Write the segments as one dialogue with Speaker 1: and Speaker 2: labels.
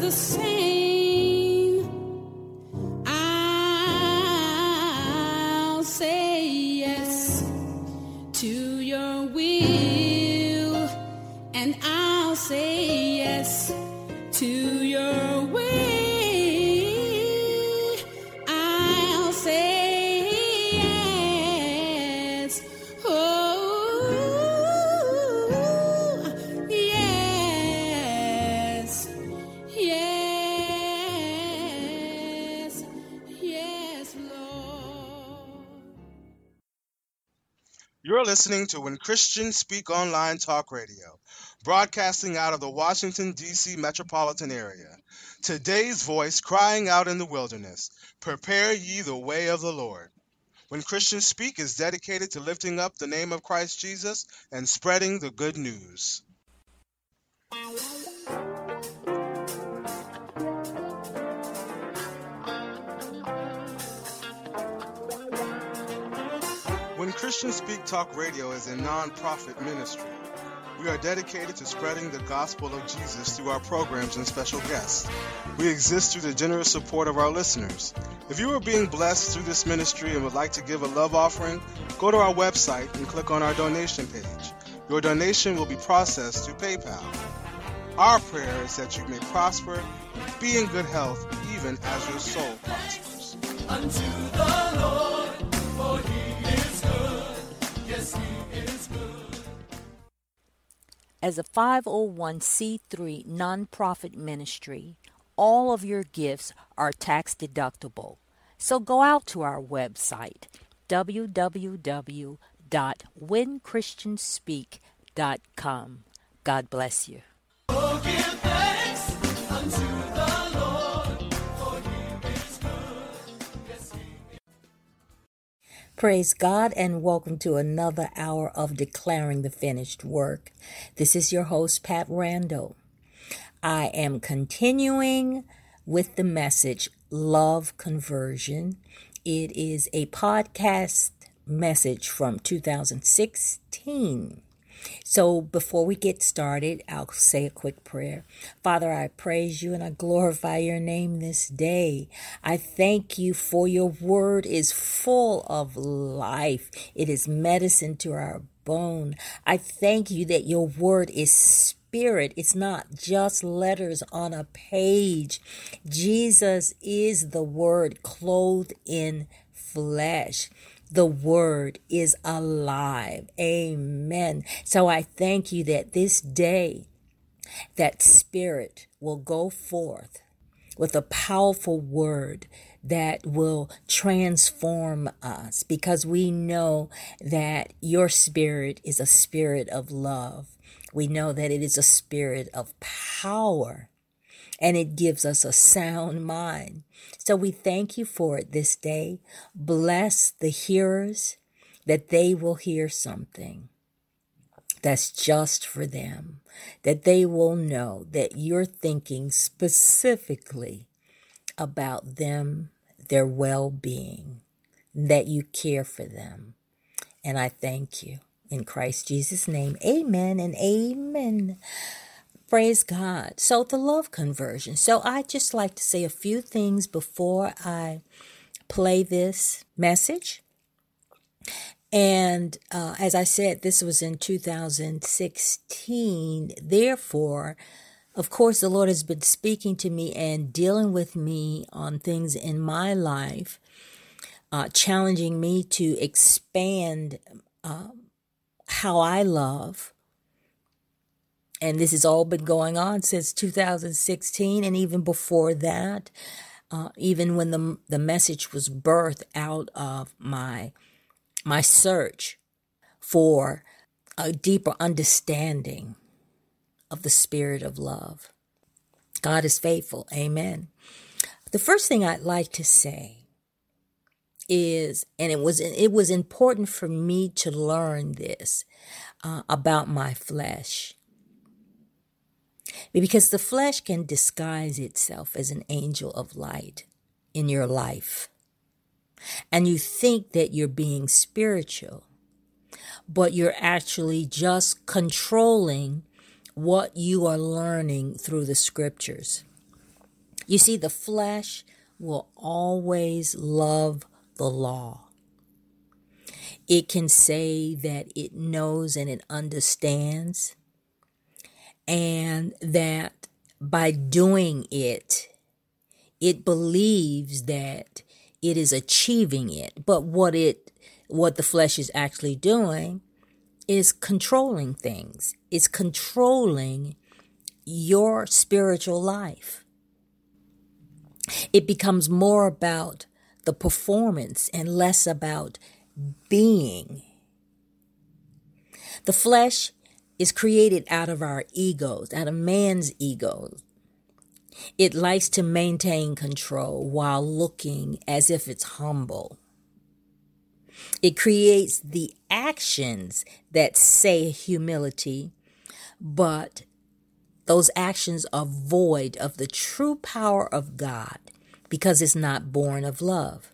Speaker 1: the same. I'll say yes to your will, and I'll say yes to your way. I'll say yes. Oh, yes. Yes. Yes, Lord.
Speaker 2: You're listening to When Christians Speak Online Talk Radio, broadcasting out of the Washington, D.C. metropolitan area. Today's voice crying out in the wilderness, prepare ye the way of the Lord. When Christians Speak is dedicated to lifting up the name of Christ Jesus and spreading the good news. When Christians Speak Talk Radio is a non-profit ministry. We are dedicated to spreading the gospel of Jesus through our programs and special guests. We exist through the generous support of our listeners. If you are being blessed through this ministry and would like to give a love offering, go to our website and click on our donation page. Your donation will be processed through PayPal. Our prayer is that you may prosper, be in good health, even as your soul prospers.
Speaker 3: Unto the Lord, for he is good. Yes, he is good.
Speaker 4: As a 501c3 nonprofit ministry, all of your gifts are tax deductible. So go out to our website, www.whenchristianspeak.com. God bless you.
Speaker 3: Oh, give thanks unto the Lord, for he is good. Yes, he is.
Speaker 4: Praise God and welcome to another hour of Declaring the Finished Work. This is your host, Pat Randall. I am continuing with the message, Love Conversion. It is a podcast message from 2016. So before we get started, I'll say a quick prayer. Father, I praise you and I glorify your name this day. I thank you for your word is full of life. It is medicine to our bone. I thank you that your word is spirit. It's not just letters on a page. Jesus is the word clothed in flesh. The word is alive. Amen. So I thank you that this day, that spirit will go forth with a powerful word that will transform us, because we know that your spirit is a spirit of love. We know that it is a spirit of power, and it gives us a sound mind. So we thank you for it this day. Bless the hearers, that they will hear something that's just for them, that they will know that you're thinking specifically about them, their well-being, that you care for them. And I thank you. In Christ Jesus' name, amen and amen. Praise God. So the love conversion. So I just like to say a few things before I play this message. And as I said, this was in 2016. Therefore, of course, the Lord has been speaking to me and dealing with me on things in my life, challenging me to expand how I love. And this has all been going on since 2016, and even before that, even when the message was birthed out of my search for a deeper understanding of the spirit of love. God is faithful. Amen. The first thing I'd like to say is, and it was important for me to learn this about my flesh. Because the flesh can disguise itself as an angel of light in your life. And you think that you're being spiritual, but you're actually just controlling what you are learning through the scriptures. You see, the flesh will always love the law. It can say that it knows and it understands, and that by doing it, it believes that it is achieving it. But what the flesh is actually doing is controlling things. It's controlling your spiritual life. It becomes more about the performance and less about being. The flesh is created out of our egos, out of man's egos. It likes to maintain control while looking as if it's humble. It creates the actions that say humility, but those actions are void of the true power of God because it's not born of love.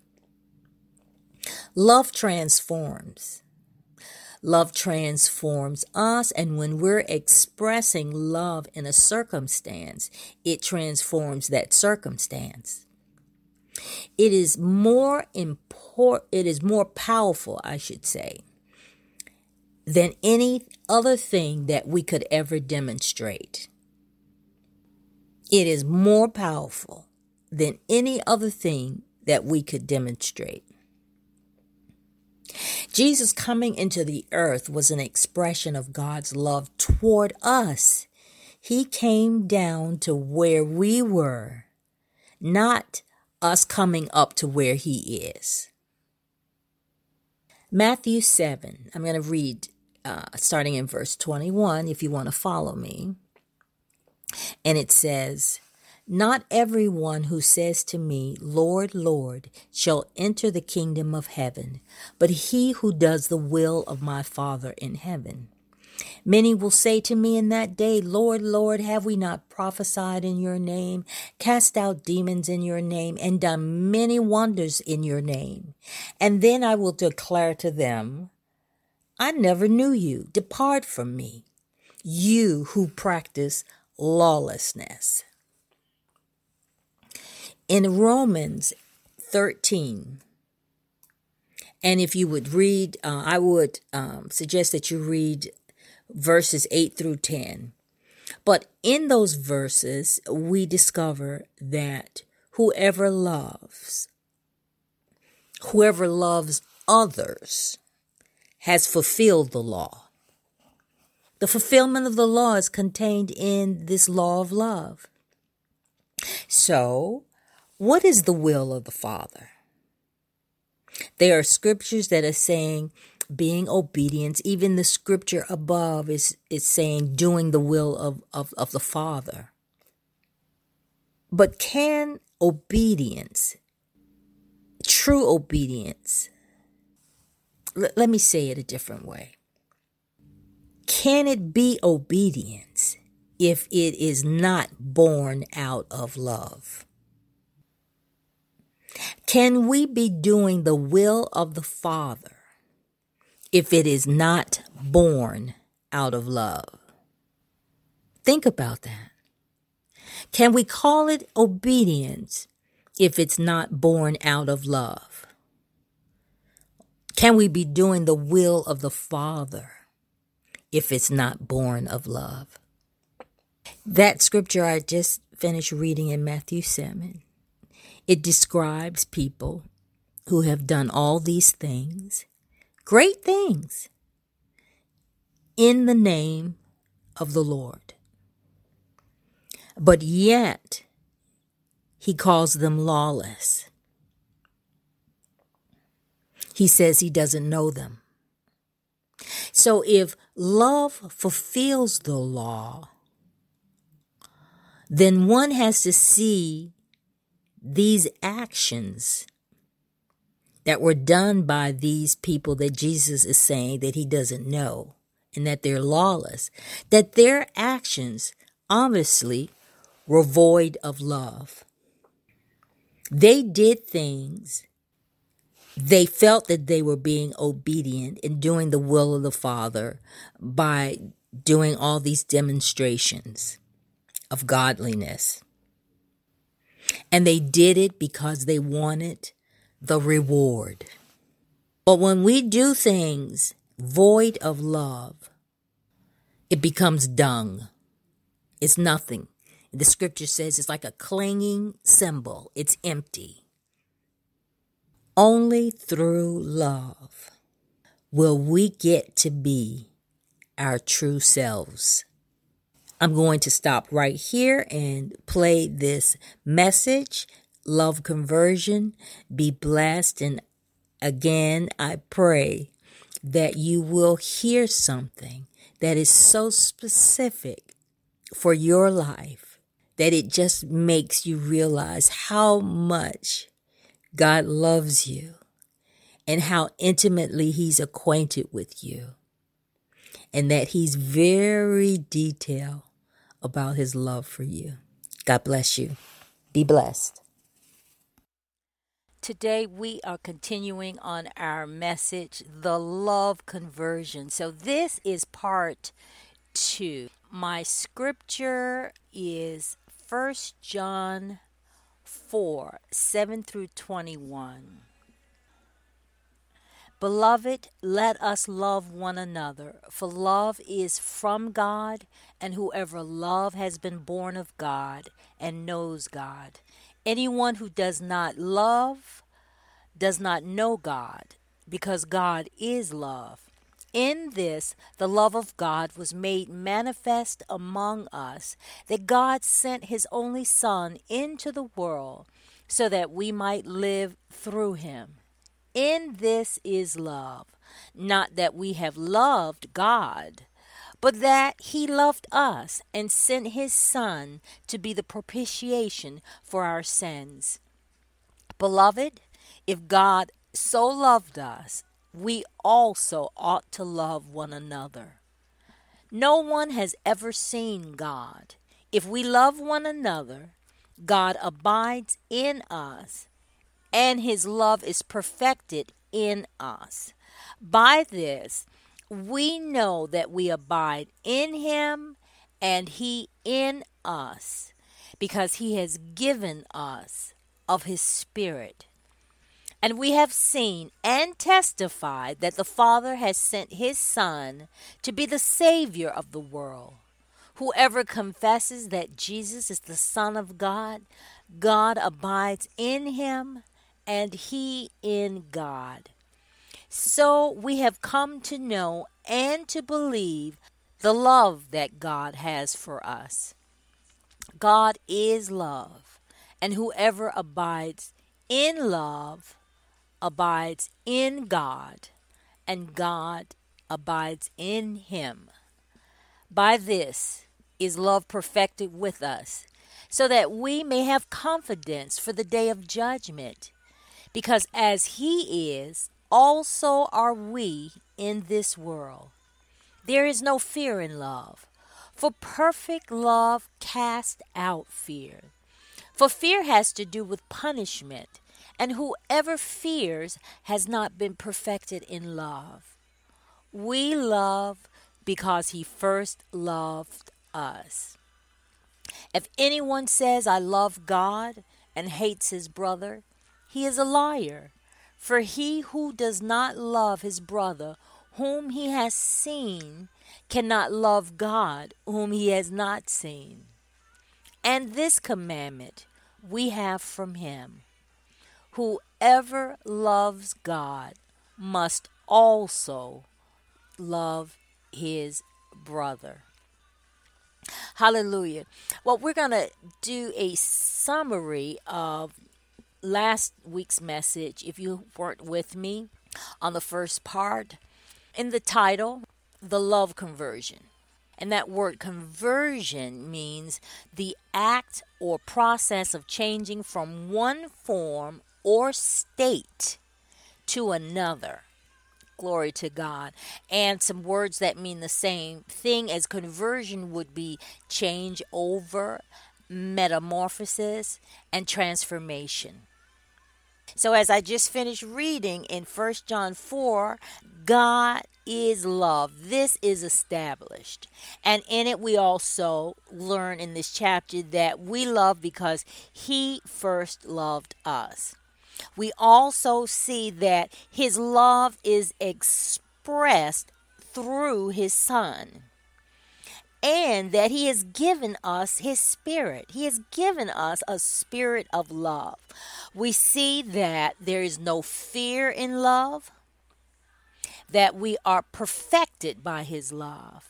Speaker 4: Love transforms. Love transforms us, and when we're expressing love in a circumstance, it transforms that circumstance. It is more powerful, I should say, than any other thing that we could ever demonstrate. It is more powerful than any other thing that we could demonstrate. Jesus coming into the earth was an expression of God's love toward us. He came down to where we were, not us coming up to where he is. Matthew 7, I'm going to read starting in verse 21 if you want to follow me. And it says, "Not everyone who says to me, 'Lord, Lord,' shall enter the kingdom of heaven, but he who does the will of my Father in heaven. Many will say to me in that day, 'Lord, Lord, have we not prophesied in your name, cast out demons in your name, and done many wonders in your name?' And then I will declare to them, 'I never knew you. Depart from me, you who practice lawlessness.'" In Romans 13, and if you would read, I would suggest that you read verses 8 through 10. But in those verses, we discover that whoever loves others has fulfilled the law. The fulfillment of the law is contained in this law of love. So, what is the will of the Father? There are scriptures that are saying being obedient. Even the scripture above is saying doing the will of the Father. But can obedience, true obedience, let me say it a different way. Can it be obedience if it is not born out of love? Can we be doing the will of the Father if it is not born out of love? Think about that. Can we call it obedience if it's not born out of love? Can we be doing the will of the Father if it's not born of love? That scripture I just finished reading in Matthew 7, it describes people who have done all these things, great things, in the name of the Lord. But yet, he calls them lawless. He says he doesn't know them. So if love fulfills the law, then one has to see these actions that were done by these people that Jesus is saying that he doesn't know and that they're lawless, that their actions obviously were void of love. They did things. They felt that they were being obedient and doing the will of the Father by doing all these demonstrations of godliness. And they did it because they wanted the reward. But when we do things void of love, it becomes dung. It's nothing. The scripture says it's like a clanging cymbal. It's empty. Only through love will we get to be our true selves. I'm going to stop right here and play this message, Love Conversion. Be blessed. And again, I pray that you will hear something that is so specific for your life that it just makes you realize how much God loves you and how intimately He's acquainted with you, and that He's very detailed about His love for you. God bless you. Be blessed. Today we are continuing on our message, the love conversion. So this is part 2. My scripture is 1 John 4, 7 through 21. Beloved, let us love one another, for love is from God, and whoever loves has been born of God and knows God. Anyone who does not love does not know God, because God is love. In this, the love of God was made manifest among us, that God sent His only Son into the world so that we might live through Him. In this is love, not that we have loved God, but that He loved us and sent His Son to be the propitiation for our sins. Beloved, if God so loved us, we also ought to love one another. No one has ever seen God. If we love one another, God abides in us, and His love is perfected in us. By this, we know that we abide in Him and He in us, because He has given us of His Spirit. And we have seen and testified that the Father has sent His Son to be the Savior of the world. Whoever confesses that Jesus is the Son of God, God abides in him, and He in God. So we have come to know and to believe the love that God has for us. God is love, and whoever abides in love abides in God, and God abides in him. By this is love perfected with us, so that we may have confidence for the day of judgment. Because as He is, also are we in this world. There is no fear in love, for perfect love casts out fear. For fear has to do with punishment, and whoever fears has not been perfected in love. We love because He first loved us. If anyone says, I love God, and hates his brother, he is a liar. For he who does not love his brother whom he has seen cannot love God whom he has not seen. And this commandment we have from Him: whoever loves God must also love his brother. Hallelujah. Well, we're going to do a summary of last week's message, if you weren't with me on the first part. In the title, The Love Conversion. And that word conversion means the act or process of changing from one form or state to another. Glory to God. And some words that mean the same thing as conversion would be change over, metamorphosis, and transformation. So as I just finished reading in 1 John 4, God is love. This is established. And in it we also learn in this chapter that we love because he first loved us. We also see that his love is expressed through his son, and that he has given us his spirit. He has given us a spirit of love. We see that there is no fear in love, that we are perfected by his love.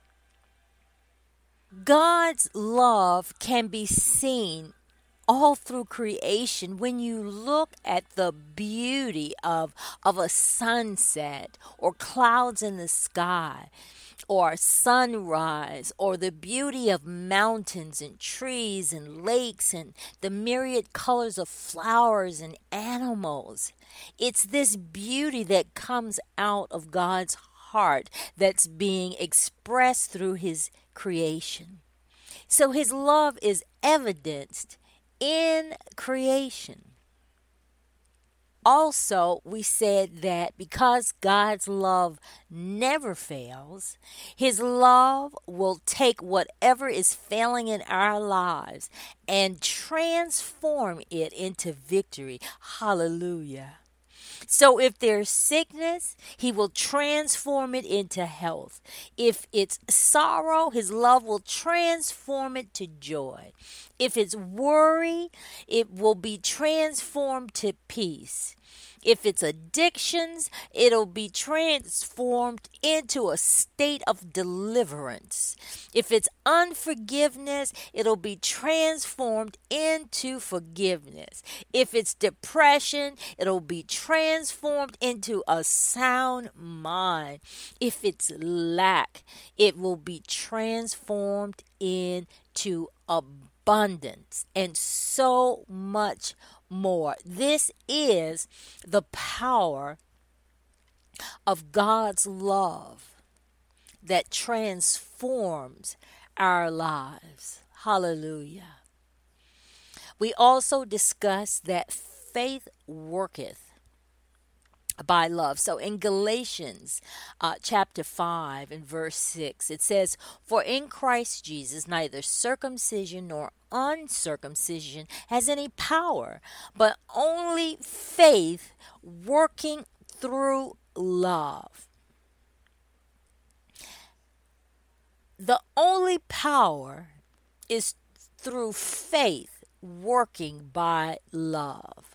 Speaker 4: God's love can be seen all through creation. When you look at the beauty of a sunset or clouds in the sky or sunrise, or the beauty of mountains and trees and lakes and the myriad colors of flowers and animals, it's this beauty that comes out of God's heart that's being expressed through his creation. So his love is evidenced in creation. Also, we said that because God's love never fails, his love will take whatever is failing in our lives and transform it into victory. Hallelujah. So if there's sickness, he will transform it into health. If it's sorrow, his love will transform it to joy. If it's worry, it will be transformed to peace. If it's addictions, it'll be transformed into a state of deliverance. If it's unforgiveness, it'll be transformed into forgiveness. If it's depression, it'll be transformed into a sound mind. If it's lack, it will be transformed into abundance and so much more. This is the power of God's love that transforms our lives. Hallelujah. We also discussed that faith worketh by love. So in Galatians chapter 5 and verse 6, it says, "For in Christ Jesus neither circumcision nor uncircumcision has any power, but only faith working through love." The only power is through faith working by love.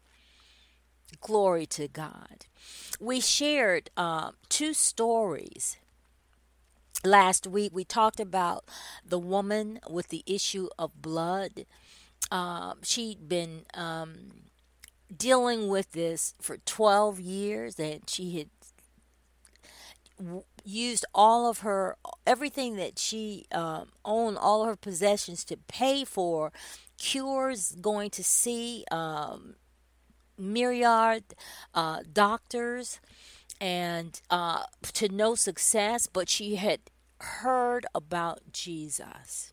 Speaker 4: Glory to God. We shared two stories. Last week we talked about the woman with the issue of blood. She'd been dealing with this for 12 years, and she had used all of her, everything that she owned, all of her possessions to pay for cures, going to see myriad doctors, and to no success, but she had heard about Jesus.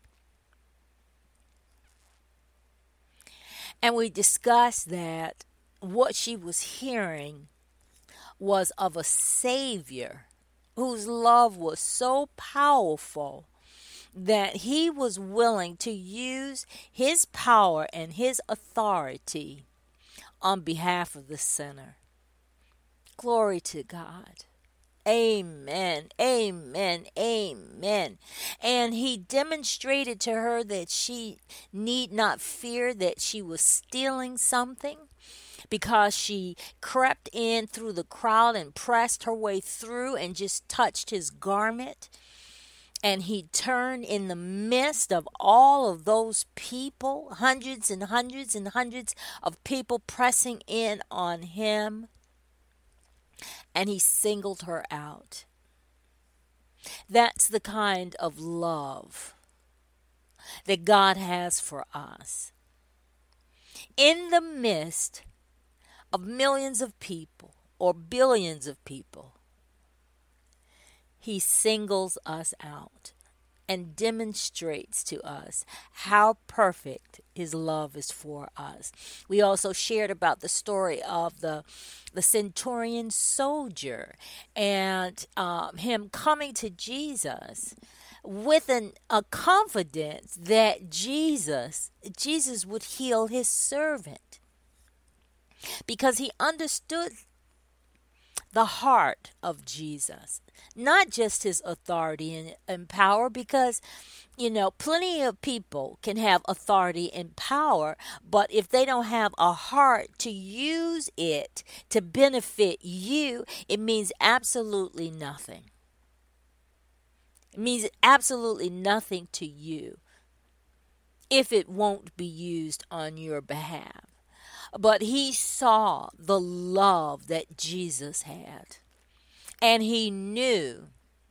Speaker 4: And we discussed that what she was hearing was of a Savior whose love was so powerful that he was willing to use his power and his authority on behalf of the sinner. Glory to God. Amen. Amen. Amen. And he demonstrated to her that she need not fear that she was stealing something, because she crept in through the crowd and pressed her way through and just touched his garment. And he turned in the midst of all of those people, hundreds and hundreds and hundreds of people pressing in on him, and he singled her out. That's the kind of love that God has for us. In the midst of millions of people or billions of people, he singles us out. and demonstrates to us how perfect his love is for us. We also shared about the story of the centurion soldier and him coming to Jesus with a confidence that Jesus would heal his servant, because he understood the heart of Jesus, not just his authority and power, because, plenty of people can have authority and power, but if they don't have a heart to use it to benefit you, it means absolutely nothing. It means absolutely nothing to you if it won't be used on your behalf. But he saw the love that Jesus had. And he knew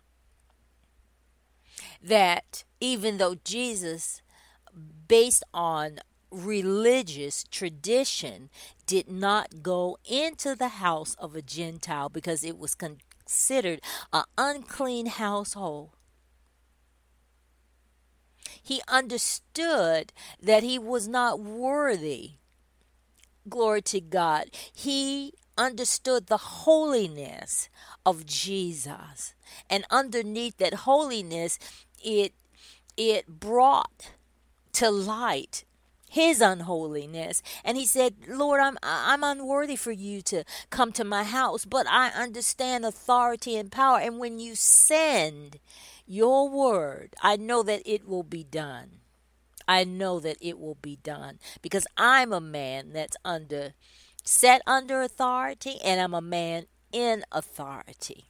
Speaker 4: that even though Jesus, based on religious tradition, did not go into the house of a Gentile because it was considered an unclean household, he understood that he was not worthy. Glory to God. He understood the holiness of Jesus. And underneath that holiness, it brought to light his unholiness. And he said, Lord, I'm unworthy for you to come to my house, but I understand authority and power. And when you send your word, I know that it will be done. I know that it will be done because I'm a man that's set under authority, and I'm a man in authority.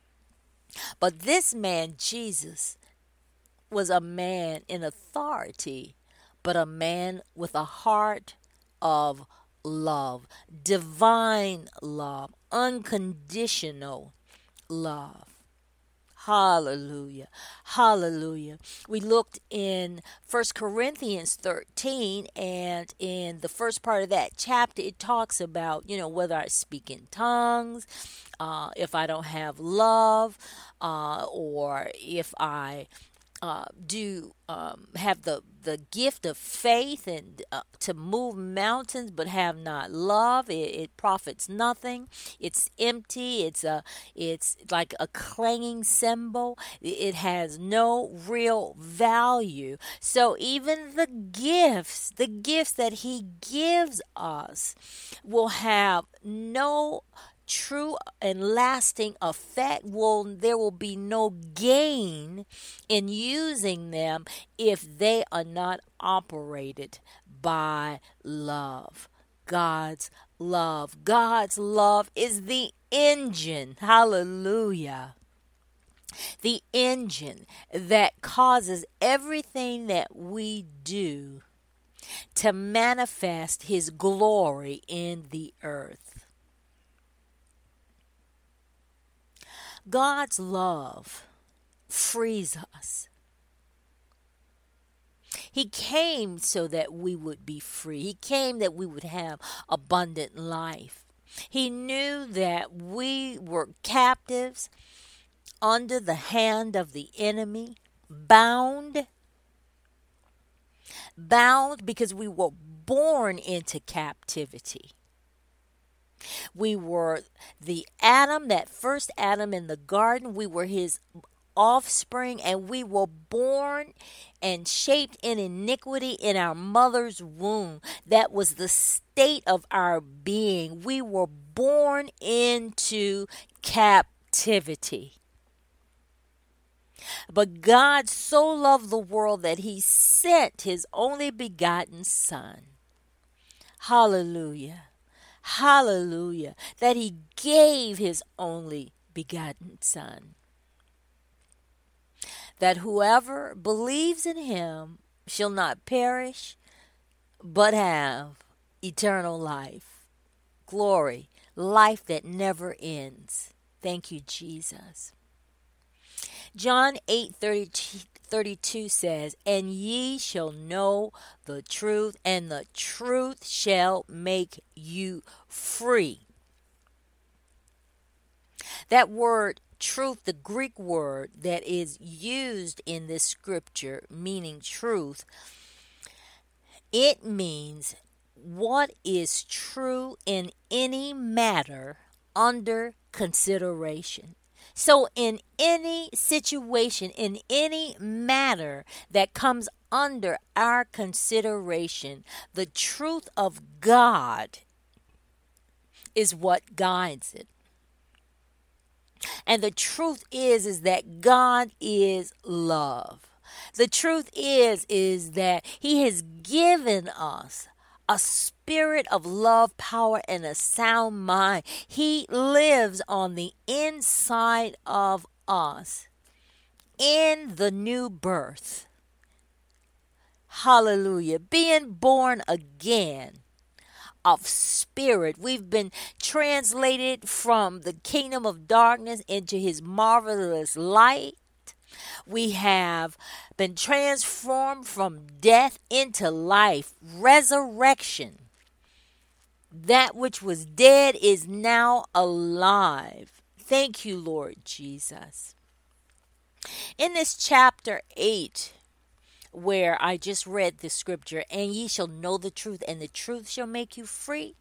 Speaker 4: But this man, Jesus, was a man in authority, but a man with a heart of love, divine love, unconditional love. Hallelujah. Hallelujah. We looked in 1 Corinthians 13, and in the first part of that chapter, it talks about, whether I speak in tongues, if I don't have love, or if I do have the gift of faith and to move mountains but have not love, it profits nothing. It's empty. It's like a clanging cymbal. It has no real value. So even the gifts that he gives us will have no true and lasting effect. There will be no gain in using them if they are not operated by love. God's love. God's love is the engine. Hallelujah. The engine that causes everything that we do to manifest his glory in the earth. God's love frees us. He came so that we would be free. He came that we would have abundant life. He knew that we were captives under the hand of the enemy, bound because we were born into captivity. We were the Adam, that first Adam in the garden. We were his offspring, and we were born and shaped in iniquity in our mother's womb. That was the state of our being. We were born into captivity. But God so loved the world that he sent his only begotten Son. Hallelujah. Hallelujah. That he gave his only begotten Son. That whoever believes in him shall not perish, but have eternal life. Glory. Life that never ends. Thank you, Jesus. John 8:32 says, "And ye shall know the truth, and the truth shall make you free." That word Truth, the Greek word that is used in this scripture, meaning truth, it means what is true in any matter under consideration. So, in any situation, in any matter that comes under our consideration, the truth of God is what guides it. And the truth is that God is love. The truth is that He has given us a spirit of love, power, and a sound mind. He lives on the inside of us in the new birth. Hallelujah. Being born again of spirit. We've been translated from the kingdom of darkness into His marvelous light. We have been transformed from death into life, resurrection. That which was dead is now alive. Thank you, Lord Jesus. In this chapter 8, where I just read the scripture, and ye shall know the truth, and the truth shall make you free.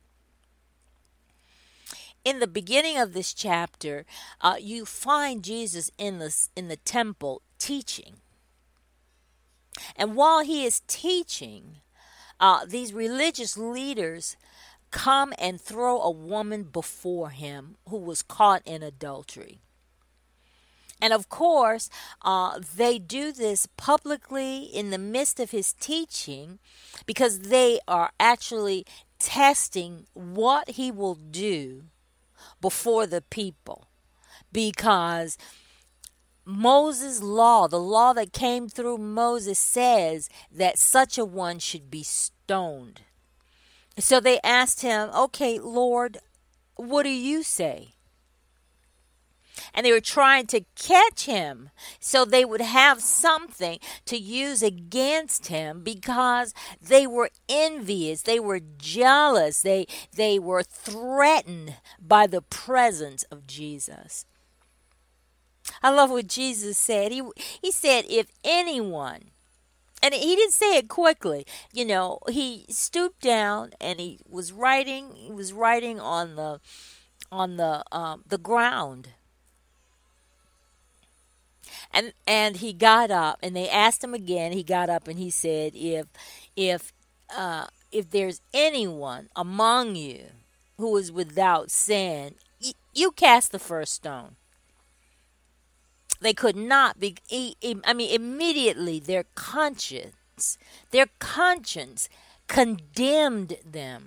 Speaker 4: In the beginning of this chapter, you find Jesus in the temple teaching. And while He is teaching, these religious leaders come and throw a woman before Him who was caught in adultery. And of course, they do this publicly in the midst of His teaching because they are actually testing what He will do before the people. Because Moses' law, the law that came through Moses, says that such a one should be stoned. So they asked Him, okay, Lord, what do you say? And they were trying to catch Him so they would have something to use against Him because they were envious, they were jealous, they were threatened by the presence of Jesus. I love what Jesus said. He said, if anyone, and He didn't say it quickly, He stooped down and He was writing on the ground. And He got up, and they asked Him again. He got up and He said, if there's anyone among you who is without sin, you cast the first stone. They could not be. Immediately their conscience condemned them,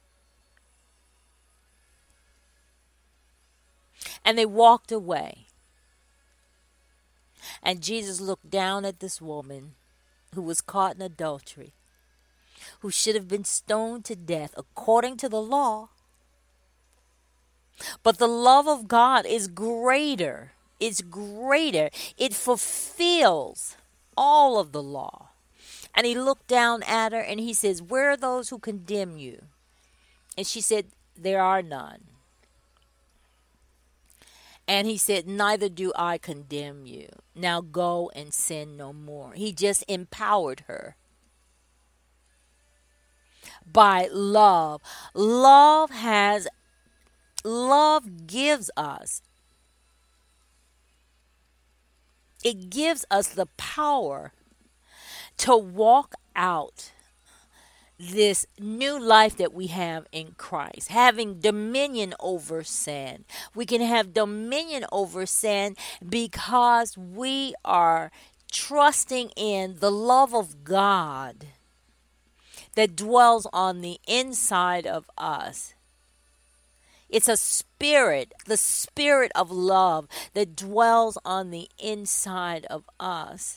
Speaker 4: and they walked away. And Jesus looked down at this woman who was caught in adultery, who should have been stoned to death according to the law. But the love of God is greater. It's greater. It fulfills all of the law. And He looked down at her and He says, where are those who condemn you? And she said, there are none. And He said, neither do I condemn you. Now go and sin no more. He just empowered her by love. Love gives us. It gives us the power to walk out this new life that we have in Christ, having dominion over sin. We can have dominion over sin because we are trusting in the love of God that dwells on the inside of us. It's a spirit, the spirit of love that dwells on the inside of us,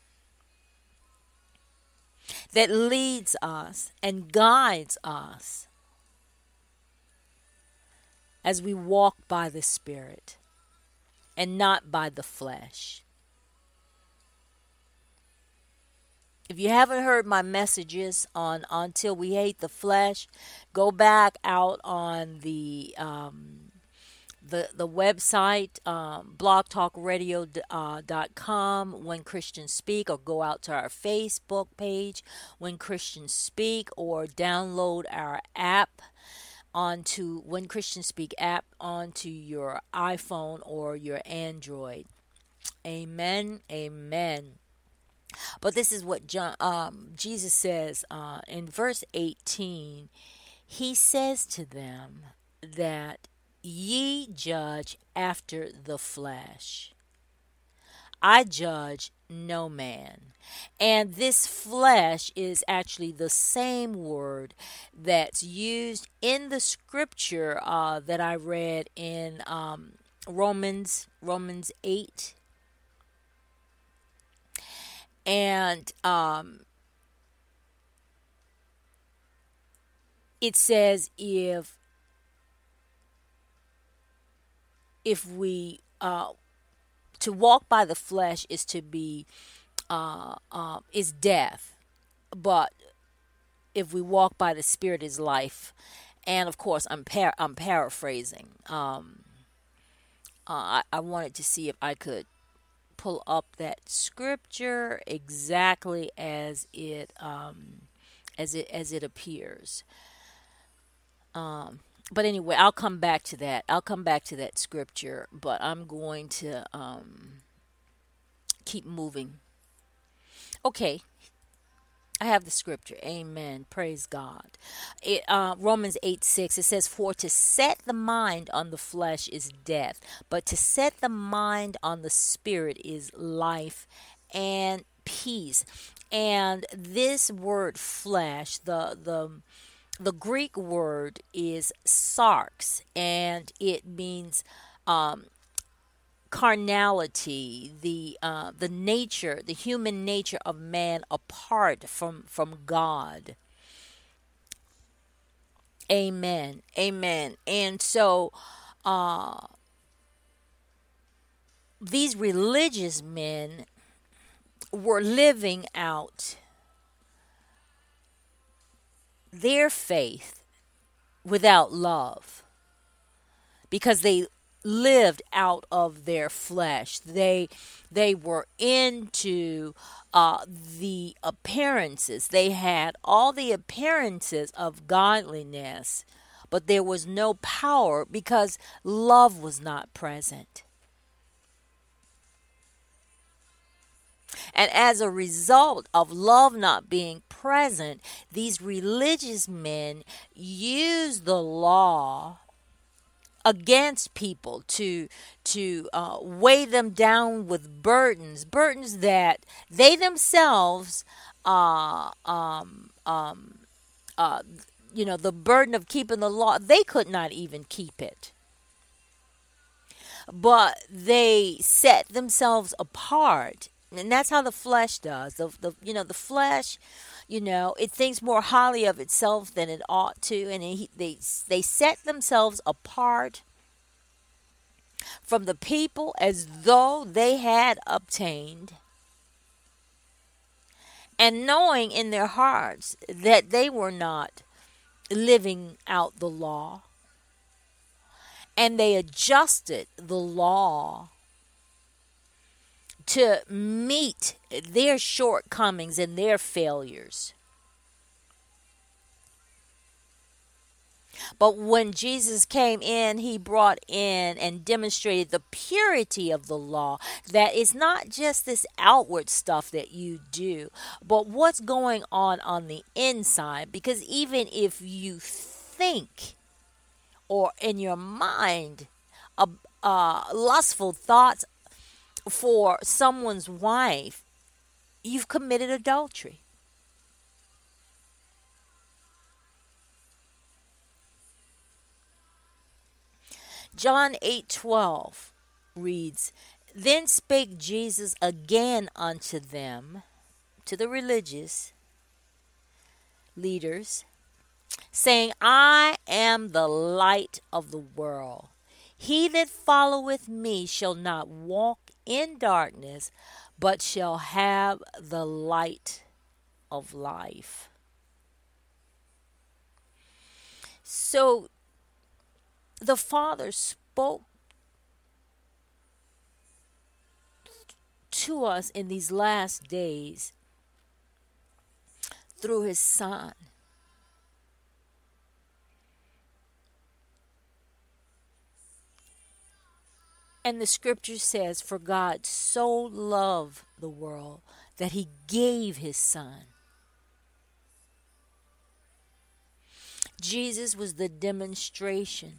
Speaker 4: that leads us and guides us as we walk by the Spirit and not by the flesh. If you haven't heard my messages on Until We Hate the Flesh, go back out on the the website, blogtalkradio.com, When Christians Speak, or go out to our Facebook page, When Christians Speak, or download our app onto When Christians Speak app onto your iPhone or your Android. Amen. Amen. But this is what Jesus says in verse 18. He says to them that ye judge after the flesh. I judge no man. And this flesh is actually the same word that's used in the scripture that I read in Romans 8. And it says if we to walk by the flesh is to be is death, but if we walk by the Spirit is life. And of course, I'm paraphrasing. I wanted to see if I could pull up that scripture exactly as it appears. But anyway, I'll come back to that. I'll come back to that scripture, but I'm going to keep moving. Okay, I have the scripture. Amen. Praise God. Romans 8:6, it says, "For to set the mind on the flesh is death, but to set the mind on the Spirit is life and peace." And this word flesh, the Greek word is sarx, and it means carnality, the nature, the human nature of man apart from God. Amen. Amen. And so these religious men were living out their faith without love because they lived out of their flesh. They were into the appearances. They had all the appearances of godliness, but there was no power because love was not present. And as a result of love not being present, these religious men used the law against people to weigh them down with burdens that they themselves the burden of keeping the law, they could not even keep it, but they set themselves apart. And that's how the flesh does. The flesh, it thinks more highly of itself than it ought to, and they set themselves apart from the people as though they had obtained, and knowing in their hearts that they were not living out the law, and they adjusted the law to meet their shortcomings and their failures. But when Jesus came in, he brought in and demonstrated the purity of the law, that it's not just this outward stuff that you do, but what's going on the inside. Because even if you think or in your mind lustful thoughts for someone's wife, you've committed adultery. John 8:12 reads, "Then spake Jesus again unto them," to the religious leaders, saying, "I am the light of the world. He that followeth me shall not walk in darkness, but shall have the light of life." So the Father spoke to us in these last days through his Son. And the scripture says, for God so loved the world that he gave his Son. Jesus was the demonstration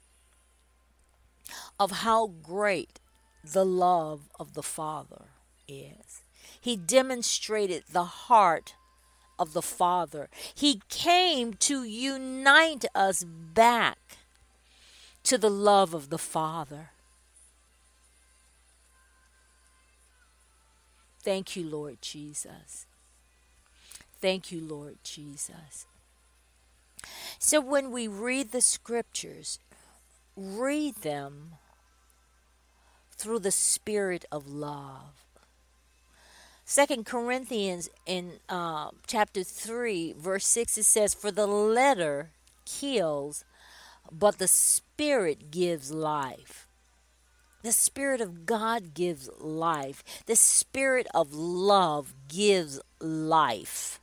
Speaker 4: of how great the love of the Father is. He demonstrated the heart of the Father. He came to unite us back to the love of the Father. Thank you, Lord Jesus. Thank you, Lord Jesus. So when we read the scriptures, read them through the spirit of love. 2 Corinthians in chapter 3, verse 6, it says, for the letter kills, but the spirit gives life. The Spirit of God gives life. The Spirit of love gives life.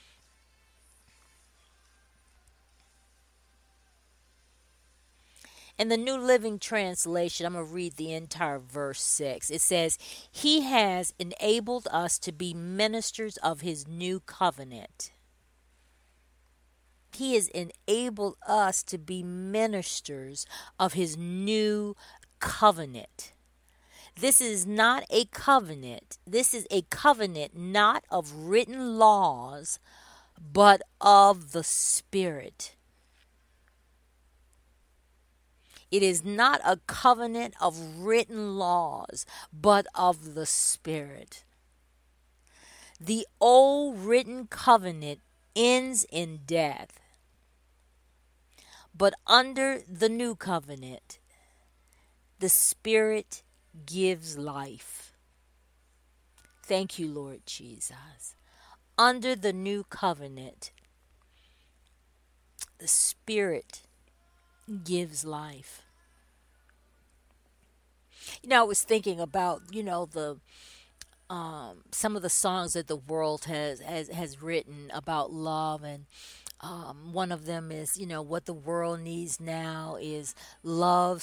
Speaker 4: In the New Living Translation, I'm going to read the entire verse 6. It says, he has enabled us to be ministers of his new covenant. He has enabled us to be ministers of his new covenant. This is not a covenant. This is a covenant not of written laws, but of the Spirit. It is not a covenant of written laws, but of the Spirit. The old written covenant ends in death, but under the new covenant, the Spirit gives life. Thank you, Lord Jesus. Under the new covenant, the Spirit gives life. I was thinking about, the some of the songs that the world has written about love, and one of them is, what the world needs now is love,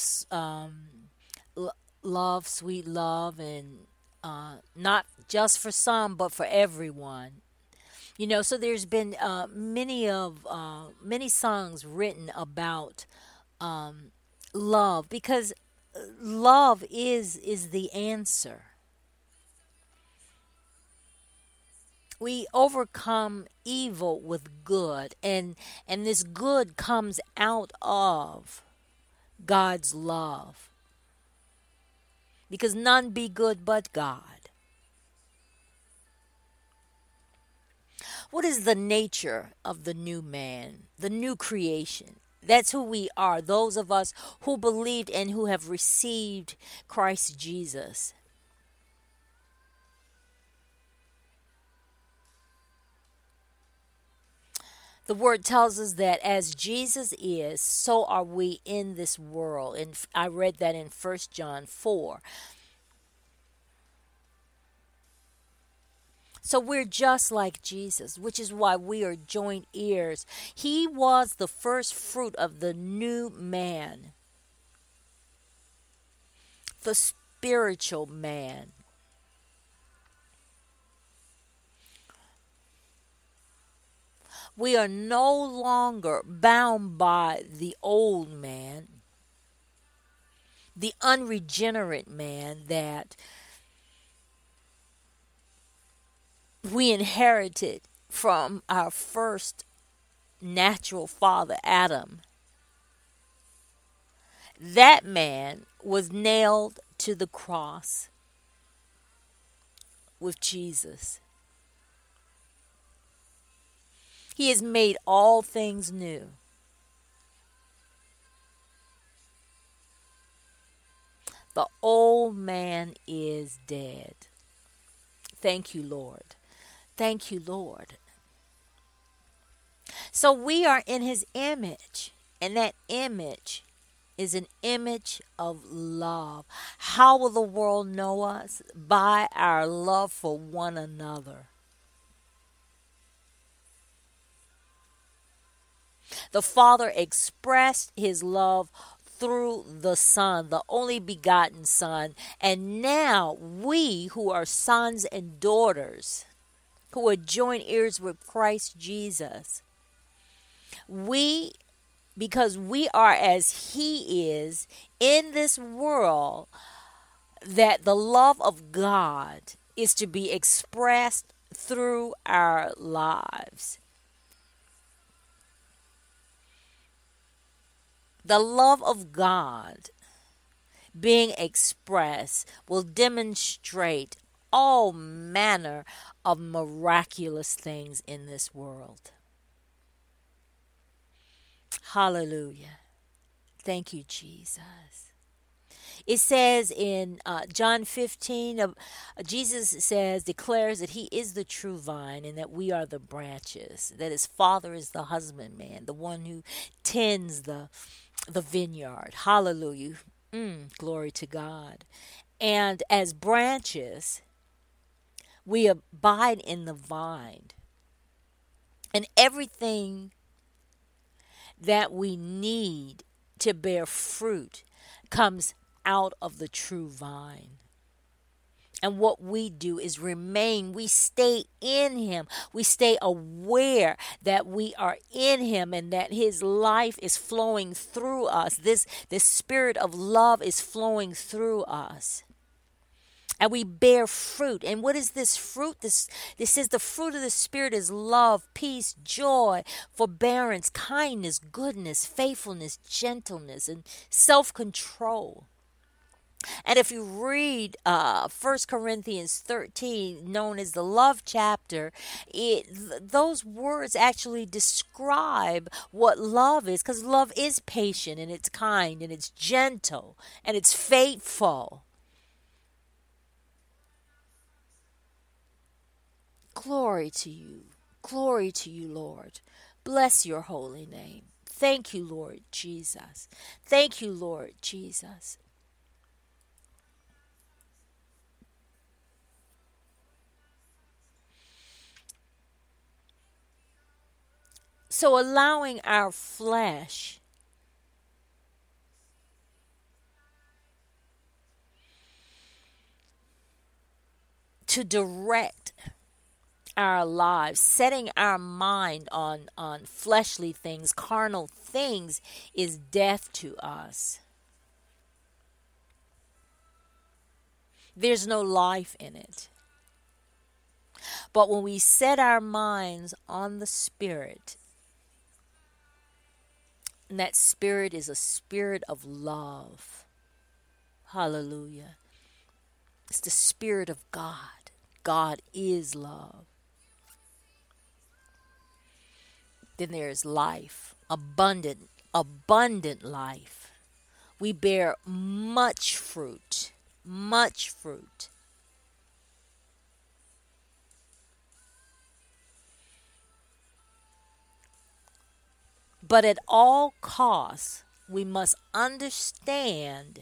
Speaker 4: love, sweet love, and not just for some, but for everyone. So there's been many songs written about love, because love is the answer. We overcome evil with good, and this good comes out of God's love, because none be good but God. What is the nature of the new man, the new creation? That's who we are, those of us who believed and who have received Christ Jesus. The word tells us that as Jesus is, so are we in this world. And I read that in 1 John 4. So we're just like Jesus, which is why we are joint heirs. He was the first fruit of the new man, the spiritual man. We are no longer bound by the old man, the unregenerate man that we inherited from our first natural father, Adam. That man was nailed to the cross with Jesus. He has made all things new. The old man is dead. Thank you, Lord. Thank you, Lord. So we are in his image, and that image is an image of love. How will the world know us? By our love for one another. The Father expressed his love through the Son, the only begotten Son. And now we who are sons and daughters, who are joint heirs with Christ Jesus, because we are as he is in this world, that the love of God is to be expressed through our lives. The love of God being expressed will demonstrate all manner of miraculous things in this world. Hallelujah. Thank you, Jesus. It says in John 15, Jesus declares that he is the true vine and that we are the branches, that his Father is the husbandman, the one who tends the vineyard. Hallelujah. Glory to God. And as branches, we abide in the vine. And everything that we need to bear fruit comes out of the true vine. And what we do is remain. We stay in him. We stay aware that we are in him and that his life is flowing through us. This spirit of love is flowing through us. And we bear fruit. And what is this fruit? This is the fruit of the Spirit is love, peace, joy, forbearance, kindness, goodness, faithfulness, gentleness, and self-control. And if you read 1 Corinthians 13, known as the love chapter, those words actually describe what love is, because love is patient and it's kind and it's gentle and it's faithful. Glory to you. Glory to you, Lord. Bless your holy name. Thank you, Lord Jesus. Thank you, Lord Jesus. So allowing our flesh to direct our lives, setting our mind on fleshly things, carnal things, is death to us. There's no life in it. But when we set our minds on the Spirit, and that Spirit is a spirit of love. Hallelujah. It's the Spirit of God. God is love. Then there is life, abundant life. We bear much fruit, much fruit. But at all costs, we must understand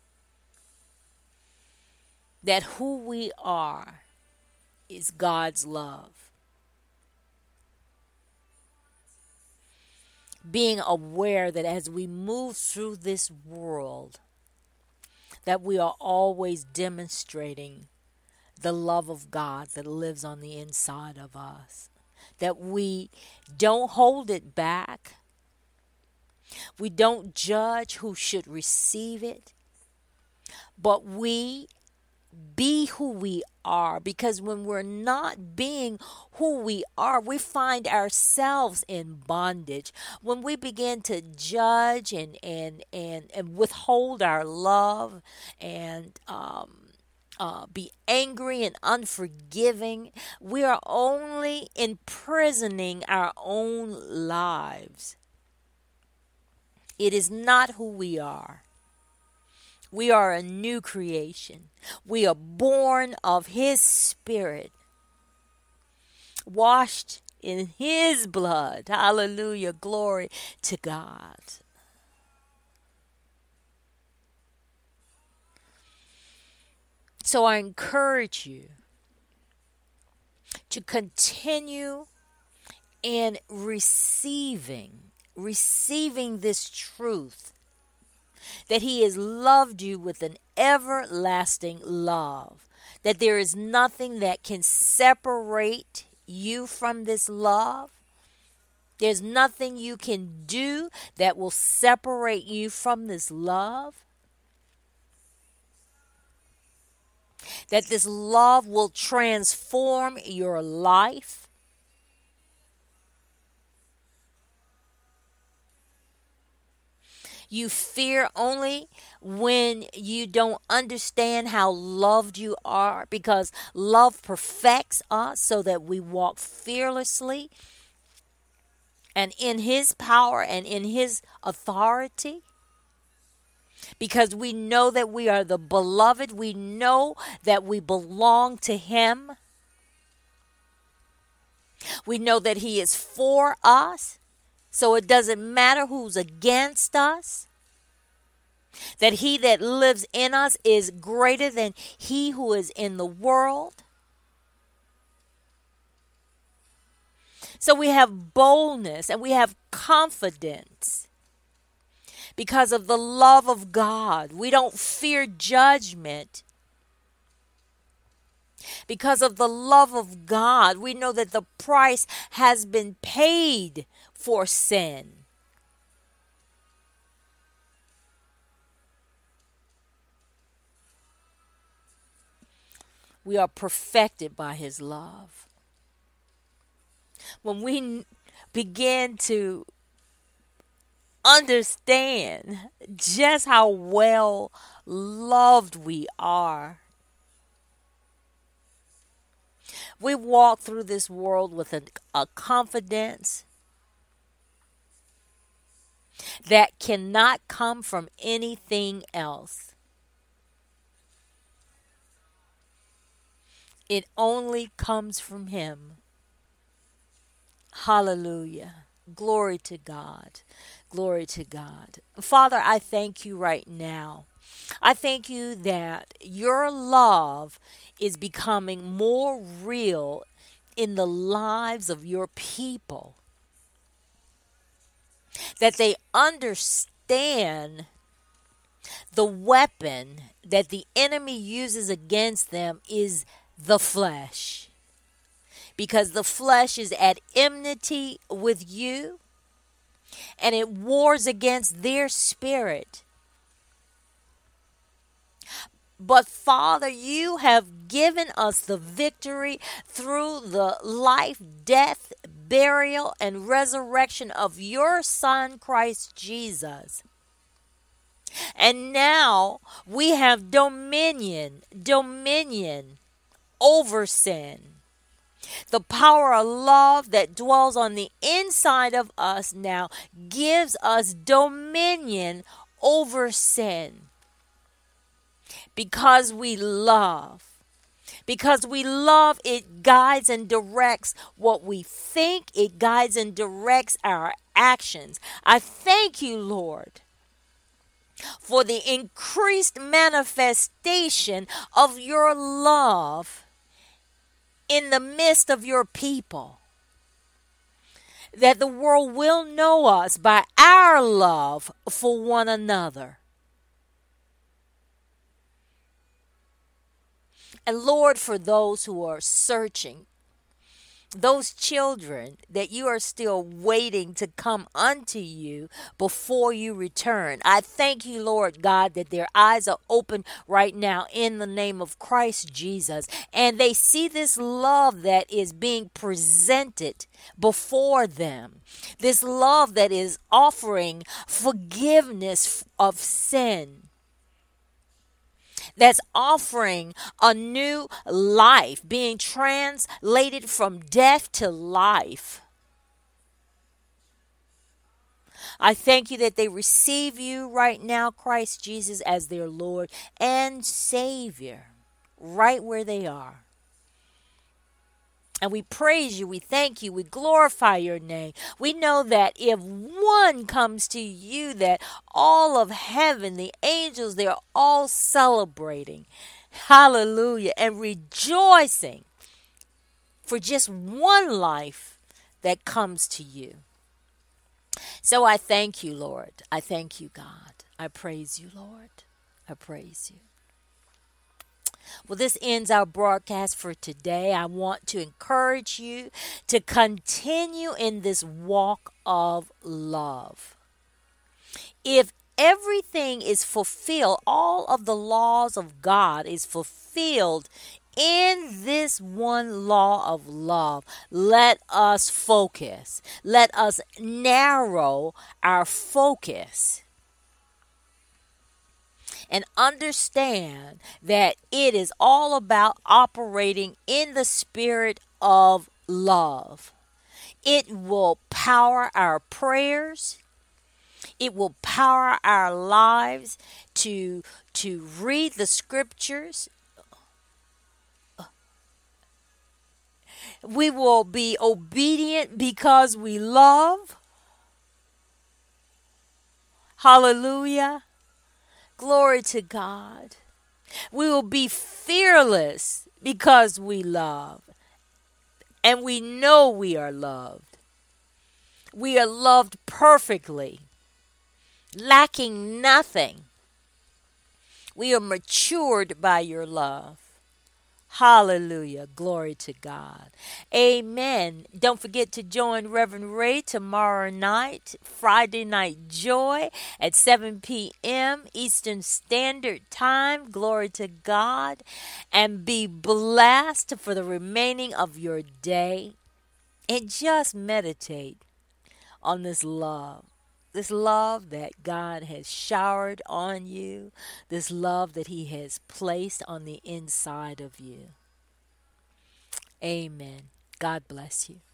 Speaker 4: that who we are is God's love. Being aware that as we move through this world, that we are always demonstrating the love of God that lives on the inside of us. That we don't hold it back. We don't judge who should receive it. But we be who we are, because when we're not being who we are, we find ourselves in bondage. When we begin to judge and withhold our love and be angry and unforgiving, we are only imprisoning our own lives. It is not who we are. We are a new creation. We are born of His Spirit, washed in His blood. Hallelujah. Glory to God. So I encourage you to continue in receiving this truth, that he has loved you with an everlasting love, that there is nothing that can separate you from this love. There's nothing you can do that will separate you from this love. That this love will transform your life. You fear only when you don't understand how loved you are, because love perfects us so that we walk fearlessly and in his power and in his authority. Because we know that we are the beloved. We know that we belong to him. We know that he is for us. So it doesn't matter who's against us. That he that lives in us is greater than he who is in the world. So we have boldness and we have confidence because of the love of God. We don't fear judgment. Because of the love of God, we know that the price has been paid for sin. We are perfected by his love. When we begin to understand just how well loved we are, we walk through this world with a confidence that cannot come from anything else. It only comes from him. Hallelujah. Glory to God. Glory to God. Father, I thank you right now. I thank you that your love is becoming more real in the lives of your people. That they understand the weapon that the enemy uses against them is the flesh. Because the flesh is at enmity with you and it wars against their spirit. But Father, you have given us the victory through the life, death, burial, and resurrection of your Son, Christ Jesus. And now we have dominion over sin. The power of love that dwells on the inside of us now gives us dominion over sin. Because we love. Because we love, it guides and directs what we think. It guides and directs our actions. I thank you, Lord, for the increased manifestation of your love in the midst of your people. That the world will know us by our love for one another. And Lord, for those who are searching, those children that you are still waiting to come unto you before you return, I thank you, Lord God, that their eyes are open right now in the name of Christ Jesus. And they see this love that is being presented before them. This love that is offering forgiveness of sin. That's offering a new life, being translated from death to life. I thank you that they receive you right now, Christ Jesus, as their Lord and Savior, right where they are. And we praise you, we thank you, we glorify your name. We know that if one comes to you, that all of heaven, the angels, they're all celebrating. Hallelujah. And rejoicing for just one life that comes to you. So I thank you, Lord. I thank you, God. I praise you, Lord. I praise you. Well, this ends our broadcast for today. I want to encourage you to continue in this walk of love. If everything is fulfilled, all of the laws of God is fulfilled in this one law of love. Let us focus. Let us narrow our focus and understand that it is all about operating in the spirit of love. It will power our prayers. It will power our lives to read the scriptures. We will be obedient because we love. Hallelujah. Glory to God. We will be fearless because we love. And we know we are loved. We are loved perfectly, lacking nothing. We are matured by your love. Hallelujah. Glory to God. Amen. Don't forget to join Reverend Ray tomorrow night, Friday Night Joy at 7 p.m. Eastern Standard Time. Glory to God. And be blessed for the remaining of your day. And just meditate on this love. This love that God has showered on you. This love that He has placed on the inside of you. Amen. God bless you.